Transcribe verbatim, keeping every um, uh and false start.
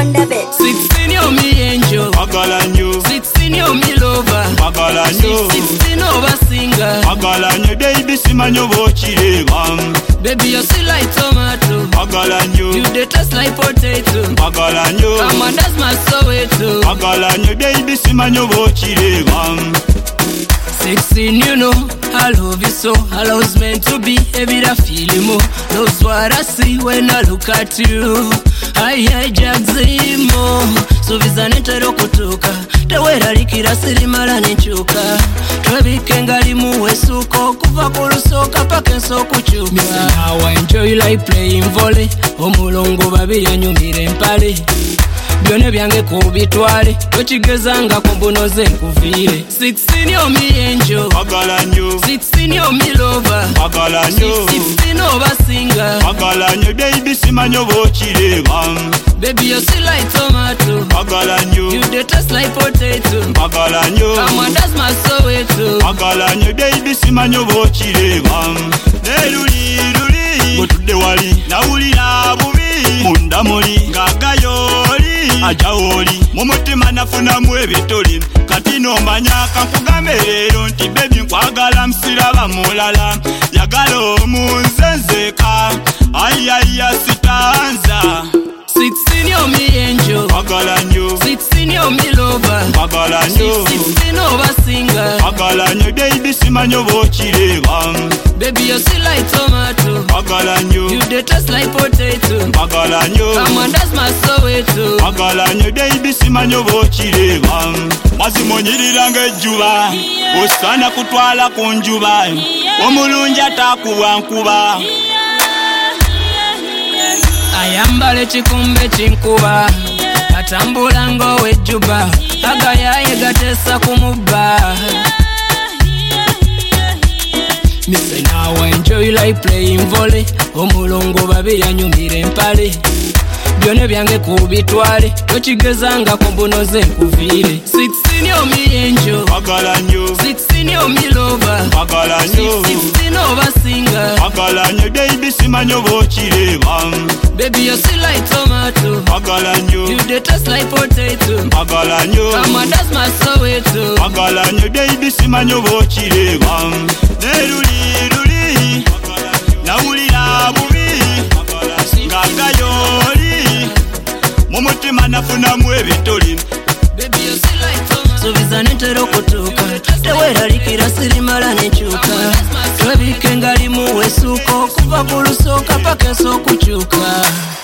on the bed. Sixteen yo me angel, Magala nyo, sixteen yo me lover, magala nyo, sixteen over singer. magala nyo baby simanyo bochireba. Baby you sweet like tomato, Magala nyo, you dey taste like potato. magala nyo, Come on, that's my Soweto. magala nyo baby simanyo bochireba. Sixteen, you know, I love you so. I was meant to be, every day I feel you more. Knows what I see when I look at you. I I jagzimo, so vizanetero kutoka. Tewera likira sirimala nichuka. Twebikengali muwe suko, kuva kulusoka pake nso kuchuka. Now I enjoy like playing volley. Omulongo babiri anyumire mpale. Byone byange kubitwale tokigezanga kumbunoze nkuvire. Sixteen yo me angel, Magala nyo, sixteen yo me lover, magala nyo, sixteen over singer. magala nyo baby simanyo bochireba. Baby you sweet like tomato, Magala nyo, you dey taste like potato. magala nyo, Come on, that's my Soweto. magala nyo baby simanyo bochireba. Neruli luli butudde wali nawulira bubi munda muli ngagayoli ajawoli mumutima nafunamu ebitoli kati nomanya kankugambe leero nti bebi nkwagala musiraba mulala yagala omunzenzeka ayaya sitanza. Sixteen yo me angel, Magala nyo, sixteen yo me lover, magala nyo, sixteen over singer. magala nyo baby simanyo bochireba. Baby you sweet like tomato, Magala nyo, you dey taste like potato. magala nyo, Come on, that's my Soweto. magala nyo baby simanyo bochireba. Mazimonyirira ng'ejjuba osana kutwala ku njuba omulungi atakuwa nkuba. Ayambala ekikumbe kinkuba atambula ng'owejjuba agayaye gateesa kumubba. Me say now I enjoy like playing volley. Omulongo babiri anyumira empale. Byone byange kubitwale tokigezanga kumbunoze nkuvire. Sixteen yo me angel, Magala nyo, sixteen yo me lover, magala nyo, sixteen over singer. magala nyo baby simanyo bochireba. Baby you sweet like tomato, Magala nyo, you dey taste like potato. magala nyo, Come on, that's my Soweto. magala nyo baby simanyo bochireba. Neruli luli nawulira bubi ngagayoli mumutima nafunamu ebitoli. Baby you sweet like tomato, so vizanetero kutuka. Tewera likira sirimala nichuka. Twebikengali muwe suko, kuva kulusoka pake nso kuchuka.